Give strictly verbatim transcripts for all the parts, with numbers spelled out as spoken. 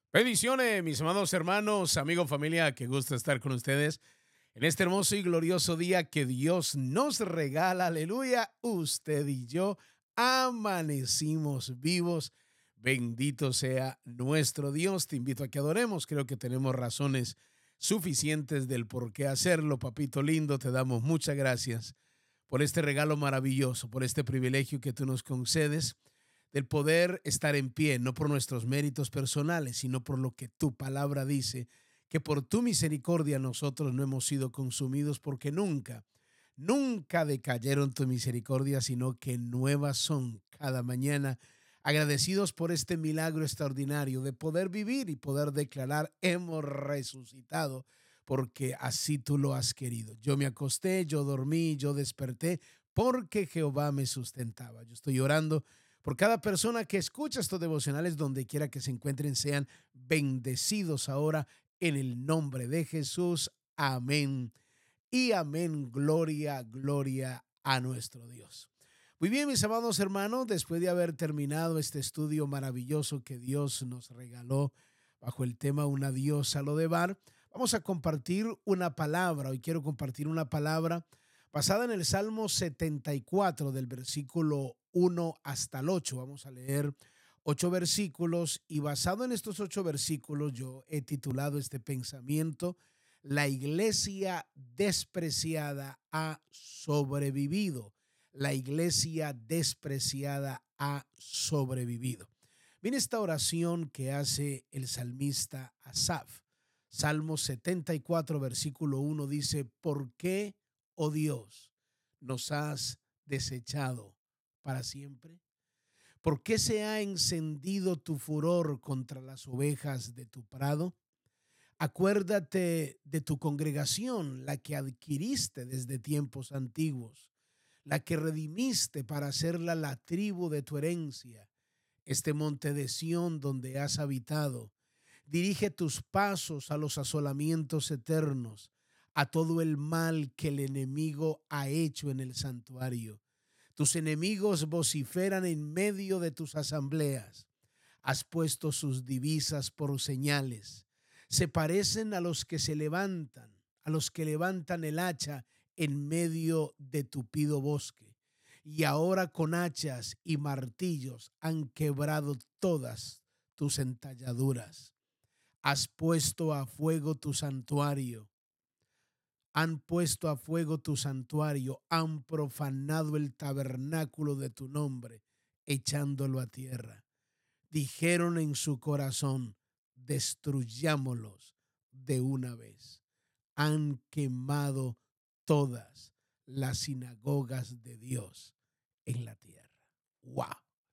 Bendiciones, mis amados hermanos, amigos, familia, qué gusto estar con ustedes en este hermoso y glorioso día que Dios nos regala. Aleluya, usted y yo amanecimos vivos. Bendito sea nuestro Dios. Te invito a que adoremos. Creo que tenemos razones suficientes del por qué hacerlo. Papito lindo, te damos muchas gracias por este regalo maravilloso, por este privilegio que tú nos concedes del poder estar en pie, no por nuestros méritos personales, sino por lo que tu palabra dice, que por tu misericordia nosotros no hemos sido consumidos, porque nunca, nunca decayeron tu misericordia, sino que nuevas son cada mañana. Agradecidos por este milagro extraordinario de poder vivir y poder declarar, hemos resucitado, porque así tú lo has querido. Yo me acosté, yo dormí, yo desperté, porque Jehová me sustentaba. Yo estoy orando por cada persona que escucha estos devocionales, donde quiera que se encuentren, sean bendecidos ahora en el nombre de Jesús. Amén y amén. Gloria, gloria a nuestro Dios. Muy bien, mis amados hermanos, después de haber terminado este estudio maravilloso que Dios nos regaló bajo el tema Una diosa lo de bar, vamos a compartir una palabra. Hoy quiero compartir una palabra basada en el Salmo setenta y cuatro, del versículo uno hasta el ocho. Vamos a leer ocho versículos, y basado en estos ocho versículos yo he titulado este pensamiento: la iglesia despreciada ha sobrevivido. La iglesia despreciada ha sobrevivido. Viene esta oración que hace el salmista Asaf. Salmo setenta y cuatro, versículo uno dice: ¿por qué, oh Dios, nos has desechado para siempre? ¿Por qué se ha encendido tu furor contra las ovejas de tu prado? Acuérdate de tu congregación, la que adquiriste desde tiempos antiguos, la que redimiste para hacerla la tribu de tu herencia, este monte de Sión donde has habitado. Dirige tus pasos a los asolamientos eternos, a todo el mal que el enemigo ha hecho en el santuario. Tus enemigos vociferan en medio de tus asambleas. Has puesto sus divisas por señales. Se parecen a los que se levantan, a los que levantan el hacha en medio de tupido bosque. Y ahora con hachas y martillos han quebrado todas tus entalladuras. Has puesto a fuego tu santuario. Han puesto a fuego tu santuario, han profanado el tabernáculo de tu nombre, echándolo a tierra. Dijeron en su corazón: destruyámoslos de una vez. Han quemado todas las sinagogas de Dios en la tierra. ¡Wow!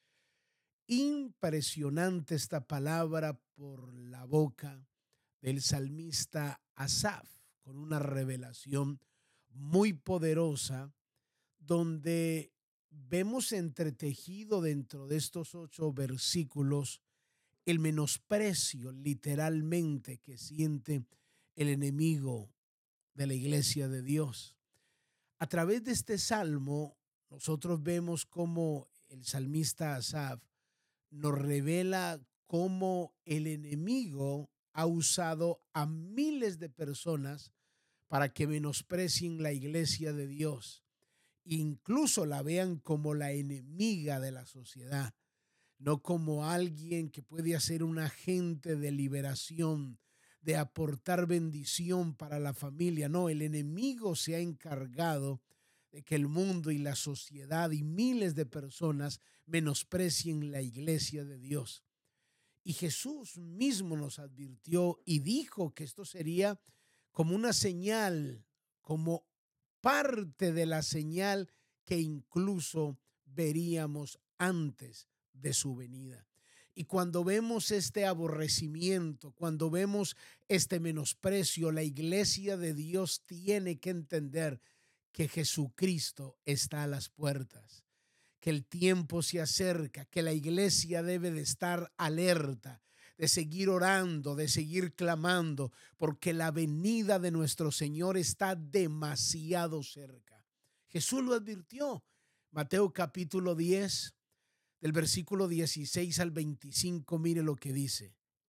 Impresionante esta palabra por la boca del salmista Asaf, con una revelación muy poderosa, donde vemos entretejido dentro de estos ocho versículos el menosprecio literalmente que siente el enemigo de la iglesia de Dios. A través de este salmo, nosotros vemos cómo el salmista Asaf nos revela cómo el enemigo ha usado a miles de personas para que menosprecien la iglesia de Dios, incluso la vean como la enemiga de la sociedad, no como alguien que puede ser un agente de liberación, de aportar bendición para la familia. No, el enemigo se ha encargado de que el mundo y la sociedad y miles de personas menosprecien la iglesia de Dios. Y Jesús mismo nos advirtió y dijo que esto sería como una señal, como parte de la señal que incluso veríamos antes de su venida. Y cuando vemos este aborrecimiento, cuando vemos este menosprecio, la iglesia de Dios tiene que entender que Jesucristo está a las puertas, que el tiempo se acerca, que la iglesia debe de estar alerta, de seguir orando, de seguir clamando, porque la venida de nuestro Señor está demasiado cerca. Jesús lo advirtió. Mateo capítulo diez, del versículo dieciséis al veinticinco, mire lo que dice.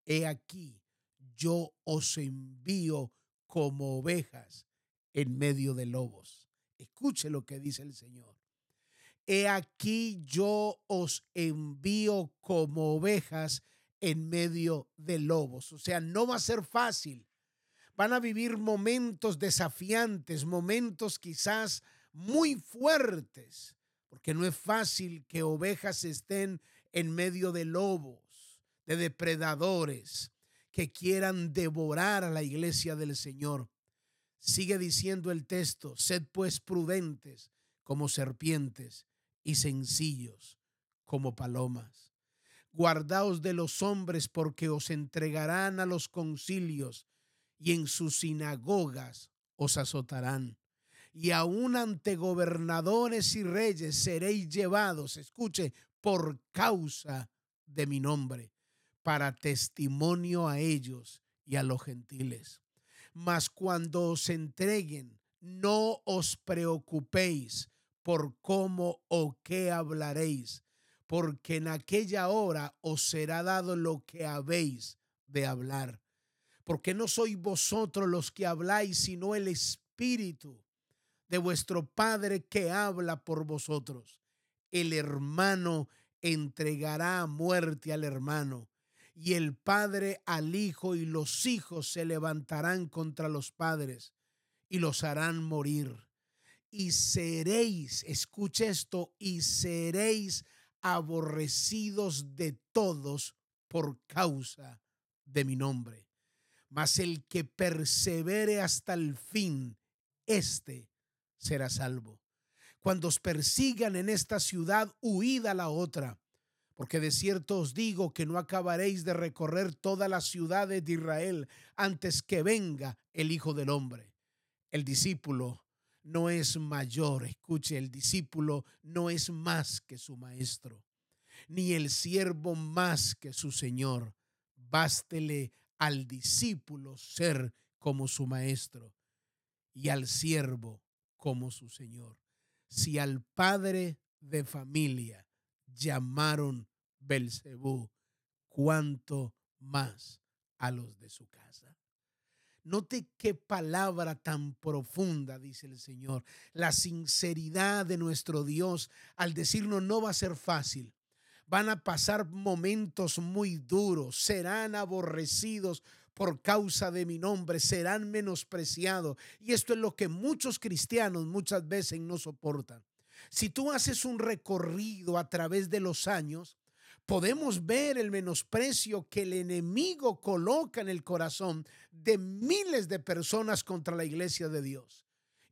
He aquí, yo os envío como ovejas en medio de lobos. Escuche lo que dice el Señor. He aquí, yo os envío como ovejas en medio de lobos. O sea, no va a ser fácil. Van a vivir momentos desafiantes, momentos quizás muy fuertes, porque no es fácil que ovejas estén en medio de lobos, de depredadores que quieran devorar a la iglesia del Señor. Sigue diciendo el texto: sed pues prudentes como serpientes y sencillos como palomas. Guardaos de los hombres, porque os entregarán a los concilios y en sus sinagogas os azotarán. Y aun ante gobernadores y reyes seréis llevados, escuche, por causa de mi nombre, para testimonio a ellos y a los gentiles. Mas cuando os entreguen, no os preocupéis por cómo o qué hablaréis, porque en aquella hora os será dado lo que habéis de hablar. Porque no sois vosotros los que habláis, sino el Espíritu de vuestro Padre que habla por vosotros. El hermano entregará a muerte al hermano, y el padre al hijo, y los hijos se levantarán contra los padres y los harán morir. Y seréis, escuche esto, y seréis aborrecidos de todos por causa de mi nombre. Mas el que persevere hasta el fin, éste será salvo. Cuando os persigan en esta ciudad, huid a la otra, porque de cierto os digo que no acabaréis de recorrer todas las ciudades de Israel antes que venga el Hijo del Hombre. El discípulo no es mayor, escuche, el discípulo no es más que su maestro, ni el siervo más que su señor. Bástele al discípulo ser como su maestro y al siervo como su señor. Si al padre de familia llamaron Belcebú, ¿cuánto más a los de su casa? Note qué palabra tan profunda dice el Señor. La sinceridad de nuestro Dios al decirnos: no va a ser fácil. Van a pasar momentos muy duros, serán aborrecidos por causa de mi nombre, serán menospreciados. Y esto es lo que muchos cristianos muchas veces no soportan. Si tú haces un recorrido a través de los años, podemos ver el menosprecio que el enemigo coloca en el corazón de miles de personas contra la iglesia de Dios.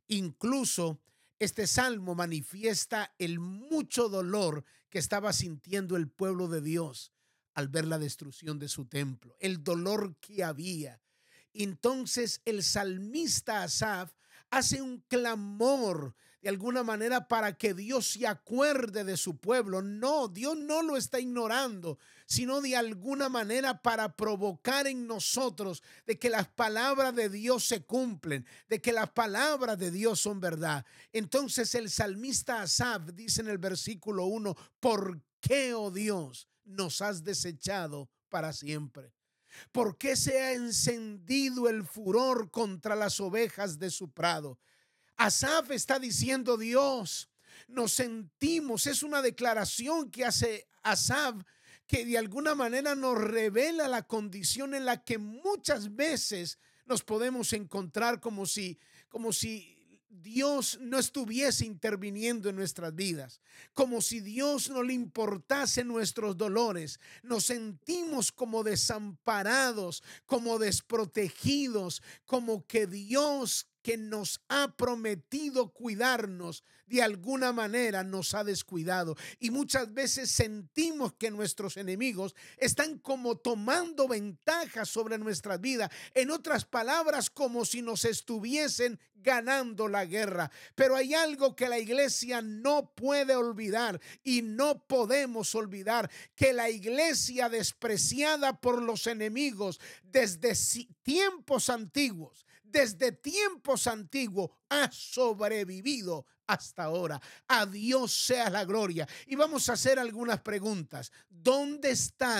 Incluso este salmo manifiesta el mucho dolor que estaba sintiendo el pueblo de Dios al ver la destrucción de su templo, el dolor que había. Entonces el salmista Asaf hace un clamor de alguna manera para que Dios se acuerde de su pueblo. No, Dios no lo está ignorando, sino de alguna manera para provocar en nosotros de que las palabras de Dios se cumplen, de que las palabras de Dios son verdad. Entonces el salmista Asaf dice en el versículo uno: ¿por qué, oh Dios, nos has desechado para siempre? ¿Por qué se ha encendido el furor contra las ovejas de su prado? Asaf está diciendo: Dios, nos sentimos, es una declaración que hace Asaf que de alguna manera nos revela la condición en la que muchas veces nos podemos encontrar, como si, como si Dios no estuviese interviniendo en nuestras vidas, como si Dios no le importase nuestros dolores. Nos sentimos como desamparados, como desprotegidos, como que Dios, que nos ha prometido cuidarnos, de alguna manera nos ha descuidado. Y muchas veces sentimos que nuestros enemigos están como tomando ventaja sobre nuestra vida. En otras palabras, como si nos estuviesen ganando la guerra. Pero hay algo que la iglesia no puede olvidar y no podemos olvidar: que la iglesia, despreciada por los enemigos desde tiempos antiguos, desde tiempos antiguos, ha sobrevivido hasta ahora. A Dios sea la gloria. Y vamos a hacer algunas preguntas. ¿Dónde están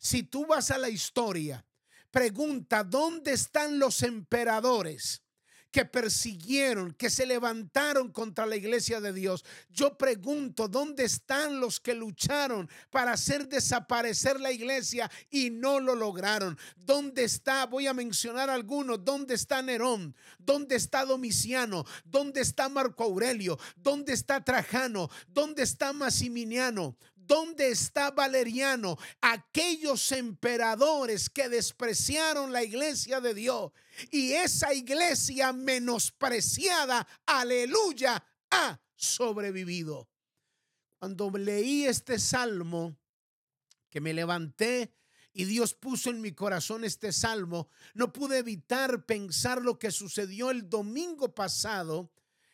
Si tú vas a la historia, pregunta, ¿dónde están los emperadores que persiguieron, que se levantaron contra la iglesia de Dios? Yo pregunto, ¿dónde están los que lucharon para hacer desaparecer la iglesia y no lo lograron? ¿Dónde está? Voy a mencionar algunos. ¿Dónde está Nerón? ¿Dónde está Domiciano? ¿Dónde está Marco Aurelio? ¿Dónde está Trajano? ¿Dónde está Maximiliano? ¿Dónde está Valeriano? Aquellos emperadores que despreciaron la iglesia de Dios, y esa iglesia menospreciada, aleluya, ha sobrevivido. Cuando leí este salmo, que me levanté y Dios puso en mi corazón este salmo, no pude evitar pensar lo que sucedió el domingo pasado,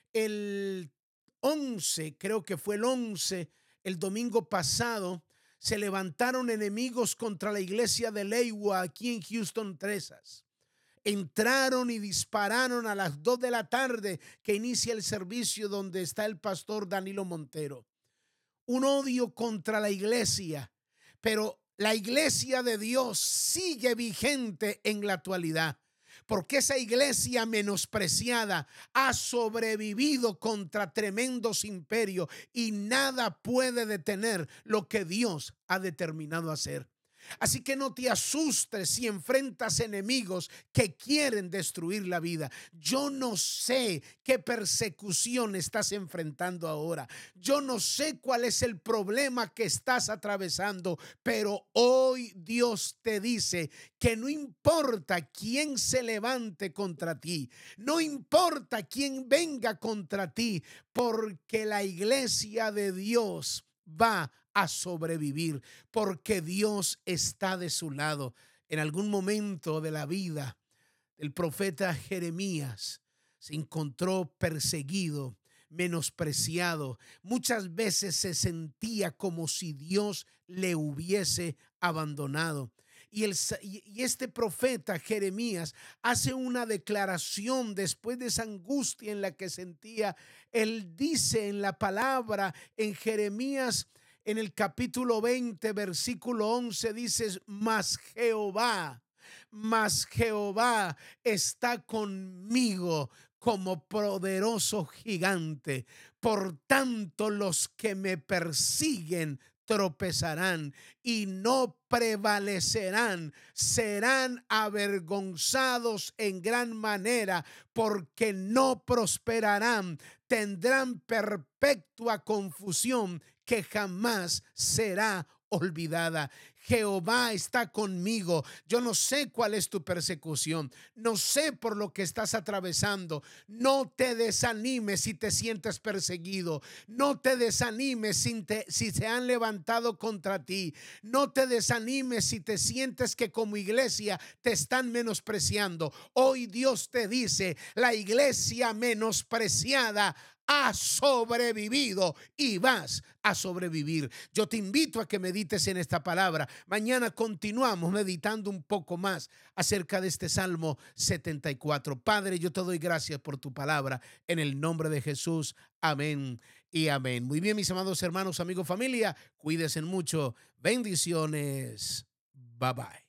el once, creo que fue el once, el domingo pasado. Se levantaron enemigos contra la iglesia de Leiwa aquí en Houston, Texas. Entraron y dispararon a las dos de la tarde que inicia el servicio donde está el pastor Danilo Montero. Un odio contra la iglesia, pero la iglesia de Dios sigue vigente en la actualidad, porque esa iglesia menospreciada ha sobrevivido contra tremendos imperios y nada puede detener lo que Dios ha determinado hacer. Así que no te asustes si enfrentas enemigos que quieren destruir la vida. Yo no sé qué persecución estás enfrentando ahora. Yo no sé cuál es el problema que estás atravesando, pero hoy Dios te dice que no importa quién se levante contra ti, no importa quién venga contra ti, porque la iglesia de Dios va a sobrevivir, porque Dios está de su lado. En algún momento de la vida, el profeta Jeremías se encontró perseguido, menospreciado. Muchas veces se sentía como si Dios le hubiese abandonado. Y, el, y este profeta Jeremías hace una declaración después de esa angustia en la que sentía. Él dice en la palabra, en Jeremías, en el capítulo veinte, versículo once, dice: mas Jehová, mas Jehová está conmigo como poderoso gigante. Por tanto, los que me persiguen tropezarán y no prevalecerán, serán avergonzados en gran manera, porque no prosperarán, tendrán perpetua confusión que jamás será olvidada. Jehová está conmigo. Yo no sé cuál es tu persecución, no sé por lo que estás atravesando. No te desanimes si te sientes perseguido, no te desanimes si, te, si se han levantado contra ti, no te desanimes si te sientes que como iglesia te están menospreciando. Hoy Dios te dice: la iglesia menospreciada ha sobrevivido y vas a sobrevivir. Yo te invito a que medites en esta palabra. Mañana continuamos meditando un poco más acerca de este Salmo setenta y cuatro. Padre, yo te doy gracias por tu palabra en el nombre de Jesús. Amén y amén. Muy bien, mis amados hermanos, amigos, familia, cuídense mucho. Bendiciones. Bye bye.